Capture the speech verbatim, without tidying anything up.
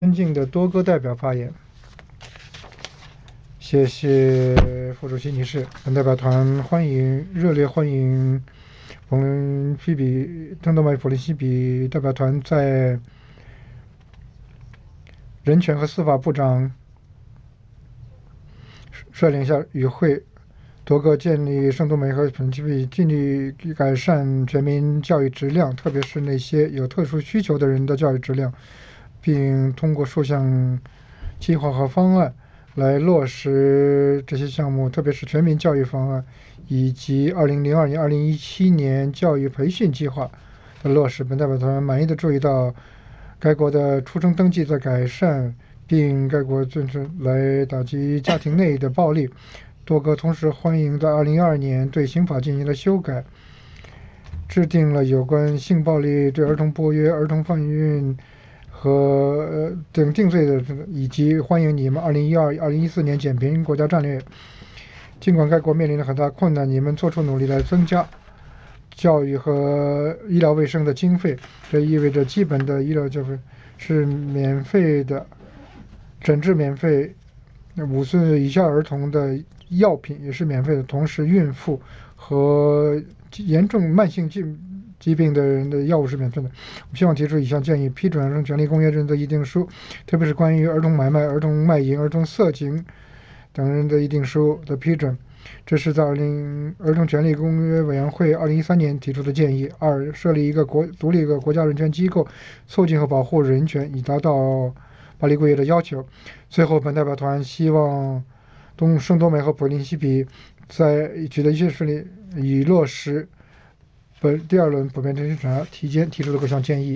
尊敬的多哥代表发言。谢谢副主席女士。本代表团欢迎热烈欢迎我们菲比郑多麦普林西比代表团在人权和司法部长率领下与会，多个建立圣多美和普林西比尽力改善全民教育质量，特别是那些有特殊需求的人的教育质量，并通过数项计划和方案来落实这些项目，特别是全民教育方案以及二零零二年、二零一七年教育培训计划的落实。本代表团满意的注意到，该国的出生登记在改善，并该国正式来打击家庭内的暴力。多个同时欢迎在二零一二年对刑法进行了修改，制定了有关性暴力对儿童剥约、儿童贩运和等定罪的，以及欢迎你们二零一二、二零一四年减贫国家战略。尽管该国面临着很大困难，你们做出努力来增加教育和医疗卫生的经费，这意味着基本的医疗教育是免费的，诊治免费，五岁以下儿童的药品也是免费的，同时孕妇和严重慢性疾疾病的人的药物是免费的。我希望提出以下建议：批准《儿童权利公约》中的议定书，特别是关于儿童买卖、儿童卖淫、儿童色情等人的议定书的批准。这是在二零儿童权利公约委员会二零一三年提出的建议。二、设立一个国独立的国家人权机构，促进和保护人权，以达到巴黎公约的要求。最后，本代表团希望东圣多美和普林西比在取得一切顺利，以落实本第二轮普遍真审查期间提出的各项建议。